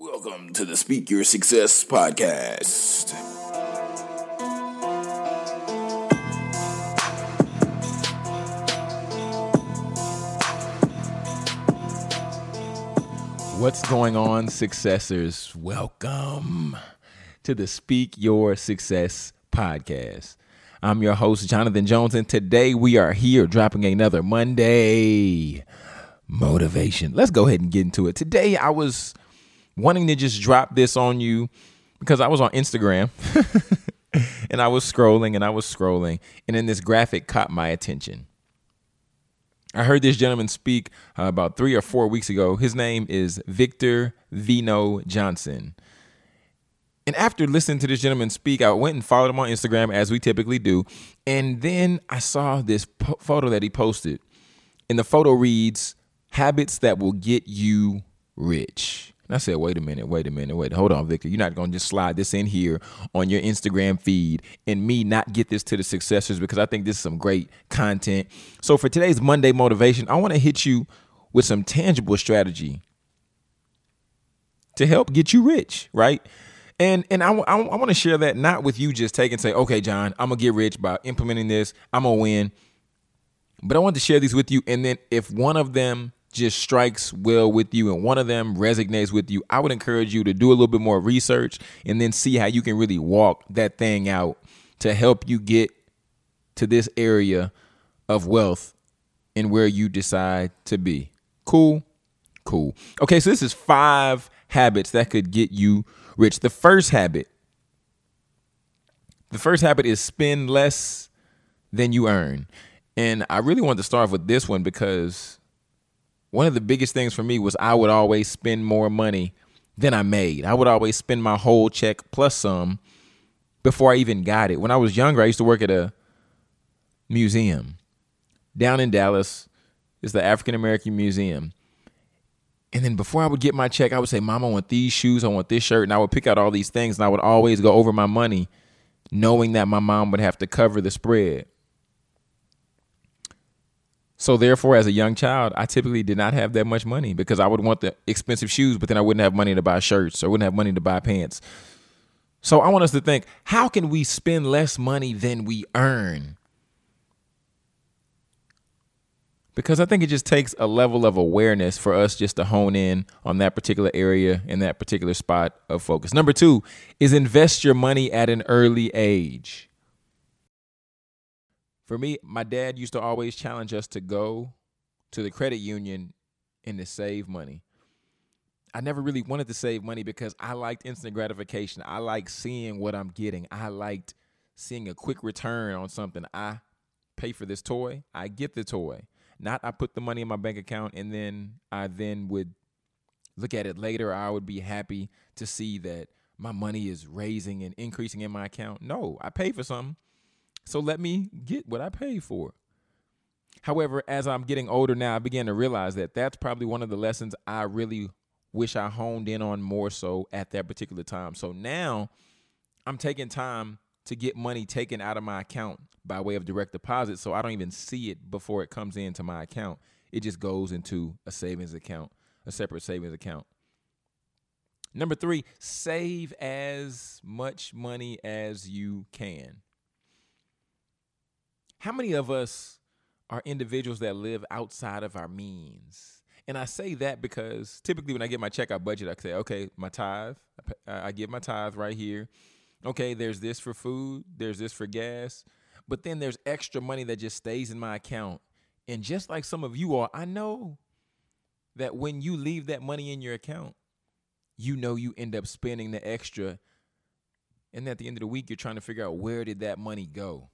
Welcome to the Speak Your Success podcast. What's going on, successors? Welcome to the Speak Your Success podcast. I'm your host, Jonathan Jones, and today we are here dropping another Monday motivation. Let's go ahead and get into it. Today, I was wanting to just drop this on you because I was on Instagram and I was scrolling, and then this graphic caught my attention. I heard this gentleman speak about 3 or 4 weeks ago. His name is Victor Vino Johnson. And after listening to this gentleman speak, I went and followed him on Instagram, as we typically do. And then I saw this photo that he posted. And the photo reads, "Habits that will get you rich." And I said, wait a minute. Hold on, Victor. You're not going to just slide this in here on your Instagram feed and me not get this to the successors, because I think this is some great content. So for today's Monday motivation, I want to hit you with some tangible strategy to help get you rich, right? And I want to share that not with you just take and say, okay, John, I'm going to get rich by implementing this. I'm going to win. But I want to share these with you. And then if one of them just strikes well with you and one of them resonates with you, I would encourage you to do a little bit more research and then see how you can really walk that thing out to help you get to this area of wealth and where you decide to be. Cool. Okay, so this is 5 habits that could get you rich. The first habit is spend less than you earn. And I really want to start off with this one because one of the biggest things for me was I would always spend more money than I made. I would always spend my whole check plus some before I even got it. When I was younger, I used to work at a museum down in Dallas. It's the African American Museum. And then before I would get my check, I would say, Mom, I want these shoes, I want this shirt. And I would pick out all these things, and I would always go over my money, knowing that my mom would have to cover the spread. So therefore, as a young child, I typically did not have that much money because I would want the expensive shoes, but then I wouldn't have money to buy shirts or wouldn't have money to buy pants. So I want us to think, how can we spend less money than we earn? Because I think it just takes a level of awareness for us just to hone in on that particular area in that particular spot of focus. Number 2 is invest your money at an early age. For me, my dad used to always challenge us to go to the credit union and to save money. I never really wanted to save money because I liked instant gratification. I liked seeing what I'm getting. I liked seeing a quick return on something. I pay for this toy, I get the toy. Not I put the money in my bank account and then I would look at it later. I would be happy to see that my money is raising and increasing in my account. No, I pay for something. So let me get what I paid for. However, as I'm getting older now, I began to realize that that's probably one of the lessons I really wish I honed in on more so at that particular time. So now I'm taking time to get money taken out of my account by way of direct deposit, so I don't even see it before it comes into my account. It just goes into a savings account, a separate savings account. Number 3, save as much money as you can. How many of us are individuals that live outside of our means? And I say that because typically when I get my check, I budget. I say, okay, my tithe, I give my tithe right here. Okay, there's this for food, there's this for gas, but then there's extra money that just stays in my account. And just like some of you are, I know that when you leave that money in your account, you know you end up spending the extra. And at the end of the week, you're trying to figure out, where did that money go?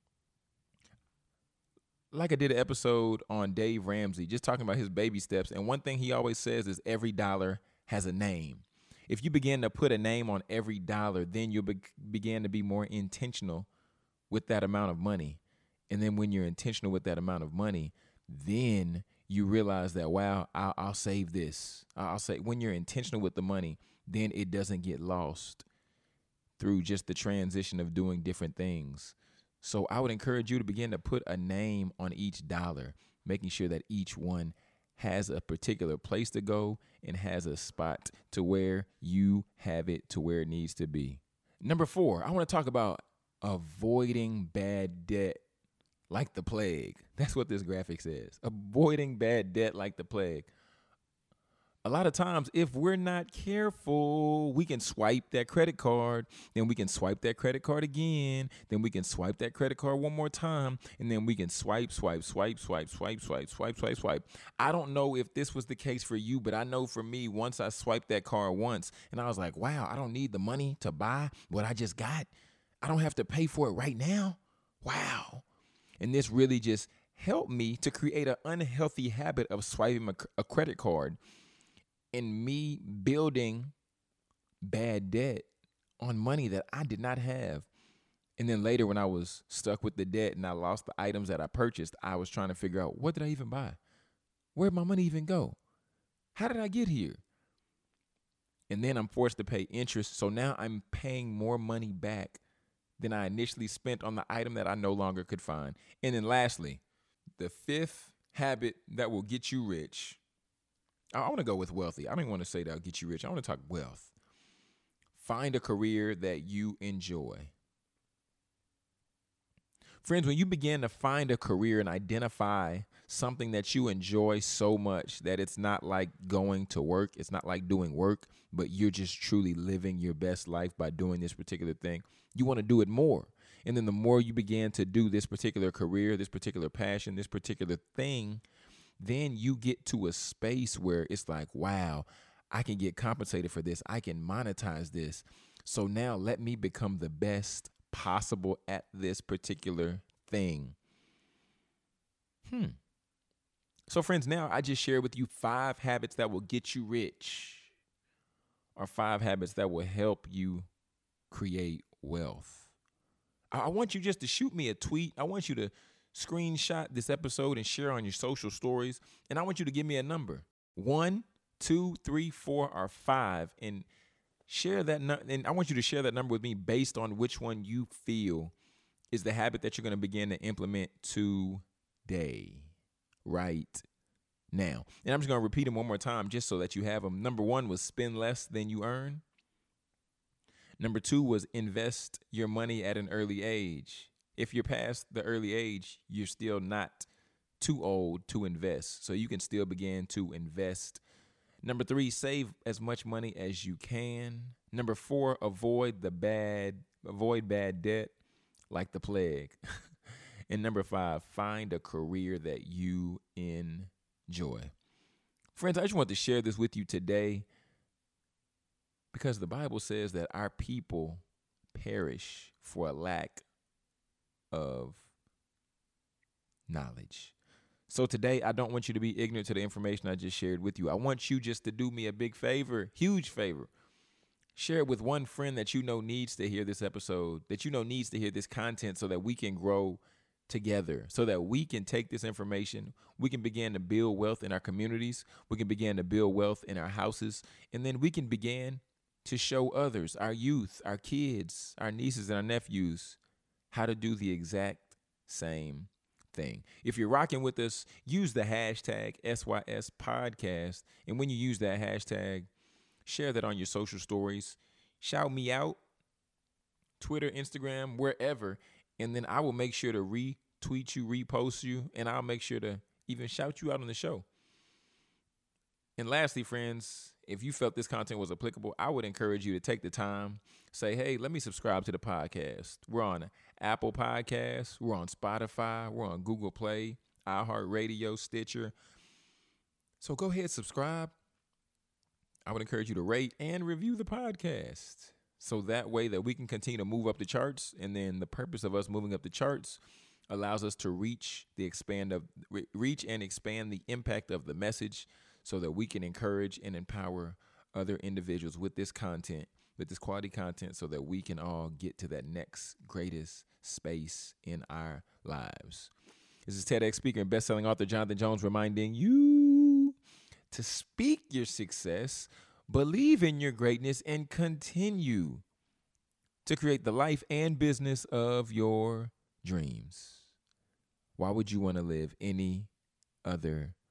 Like I did an episode on Dave Ramsey, just talking about his baby steps. And one thing he always says is every dollar has a name. If you begin to put a name on every dollar, then you'll begin to be more intentional with that amount of money. And then when you're intentional with that amount of money, then you realize that, wow, I'll save this. I'll say, when you're intentional with the money, then it doesn't get lost through just the transition of doing different things. So I would encourage you to begin to put a name on each dollar, making sure that each one has a particular place to go and has a spot to where you have it to where it needs to be. Number 4, I want to talk about avoiding bad debt like the plague. That's what this graphic says. Avoiding bad debt like the plague. A lot of times, if we're not careful, we can swipe that credit card, then we can swipe that credit card again, then we can swipe that credit card one more time, and then we can swipe. I don't know if this was the case for you, but I know for me, once I swiped that card once, and I was like, wow, I don't need the money to buy what I just got. I don't have to pay for it right now. Wow. And this really just helped me to create an unhealthy habit of swiping a credit card, and me building bad debt on money that I did not have. And then later, when I was stuck with the debt and I lost the items that I purchased, I was trying to figure out, what did I even buy? Where'd my money even go? How did I get here? And then I'm forced to pay interest. So now I'm paying more money back than I initially spent on the item that I no longer could find. And then lastly, the 5th habit that will get you rich. I want to go with wealthy. I don't want to say that'll get you rich. I want to talk wealth. Find a career that you enjoy. Friends, when you begin to find a career and identify something that you enjoy so much that it's not like going to work, it's not like doing work, but you're just truly living your best life by doing this particular thing, you want to do it more. And then the more you begin to do this particular career, this particular passion, this particular thing, then you get to a space where it's like, wow, I can get compensated for this. I can monetize this. So now let me become the best possible at this particular thing. So friends, now I just shared with you 5 habits that will get you rich, or 5 habits that will help you create wealth. I want you just to shoot me a tweet. I want you to screenshot this episode and share on your social stories. And I want you to give me a number, 1, 2, 3, 4, or 5, and share that. And I want you to share that number with me based on which one you feel is the habit that you're going to begin to implement today, right now. And I'm just going to repeat them one more time just so that you have them. Number 1 was spend less than you earn. Number 2 was invest your money at an early age. If you're past the early age, you're still not too old to invest. So you can still begin to invest. Number 3, save as much money as you can. Number 4, avoid bad debt like the plague. And number 5, find a career that you enjoy. Friends, I just want to share this with you today because the Bible says that our people perish for a lack of knowledge. So today, I don't want you to be ignorant to the information I just shared with you. I want you just to do me a big favor, huge favor. Share it with one friend that you know needs to hear this episode, that you know needs to hear this content so that we can grow together, so that we can take this information, we can begin to build wealth in our communities, we can begin to build wealth in our houses, and then we can begin to show others, our youth, our kids, our nieces and our nephews, how to do the exact same thing. If you're rocking with us, use the hashtag SYS podcast. And when you use that hashtag, share that on your social stories. Shout me out, Twitter, Instagram, wherever. And then I will make sure to retweet you, repost you, and I'll make sure to even shout you out on the show. And lastly, friends, if you felt this content was applicable, I would encourage you to take the time, say, hey, let me subscribe to the podcast. We're on Apple Podcasts. We're on Spotify. We're on Google Play, iHeartRadio, Stitcher. So go ahead, subscribe. I would encourage you to rate and review the podcast. So that way that we can continue to move up the charts. And then the purpose of us moving up the charts allows us to reach and expand the impact of the message so that we can encourage and empower other individuals with this content, with this quality content, so that we can all get to that next greatest space in our lives. This is TEDx speaker and best-selling author Jonathan Jones reminding you to speak your success, believe in your greatness, and continue to create the life and business of your dreams. Why would you want to live any other